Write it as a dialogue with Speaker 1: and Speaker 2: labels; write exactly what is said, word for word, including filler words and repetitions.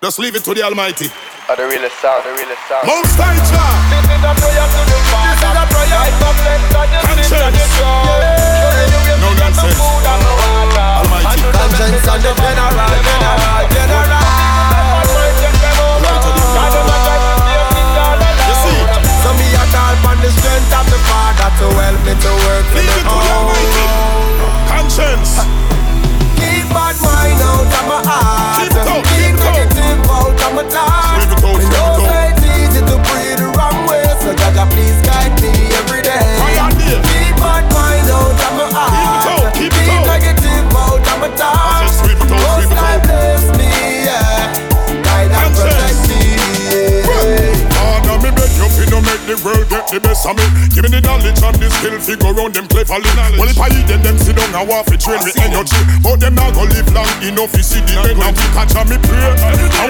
Speaker 1: Just leave it to the Almighty.
Speaker 2: Oh, the realest sound, the realest sound.
Speaker 1: Most High Jah.
Speaker 3: This is a prayer to the Father. This is a prayer. I submit to the sin and the joy.
Speaker 1: No nonsense. Almighty.
Speaker 3: Conscience and the general, general, general.
Speaker 1: You see,
Speaker 3: so me a call on the strength of the Father to help me to work for
Speaker 1: leave
Speaker 3: me
Speaker 1: it to the Almighty. Conscience.
Speaker 3: Keep bad mind out of my heart.
Speaker 1: Keep it out,
Speaker 3: Keep
Speaker 1: keep it out.
Speaker 3: negative out of my thoughts.
Speaker 1: Leave it out,
Speaker 3: Me
Speaker 1: leave it
Speaker 3: know
Speaker 1: out.
Speaker 3: say it's easy to breathe the wrong way, so Jaja please guide me every day.
Speaker 1: Fire there.
Speaker 3: Keep bad mind out of my heart.
Speaker 1: Keep it out, keep it out.
Speaker 3: negative out of my thoughts.
Speaker 1: I said, sweep it out,
Speaker 3: Most
Speaker 1: sweep it
Speaker 3: High
Speaker 1: out.
Speaker 3: bless me, yeah. Guide and protect me, yeah.
Speaker 1: Father, me beg you fi no make the world get the best of me. Give me the knowledge and the skill fi go round them cleverly. Well, if I eat them, them sit down and walk fi train with energy. But them not go live long enough to see the end of the catch of me pray.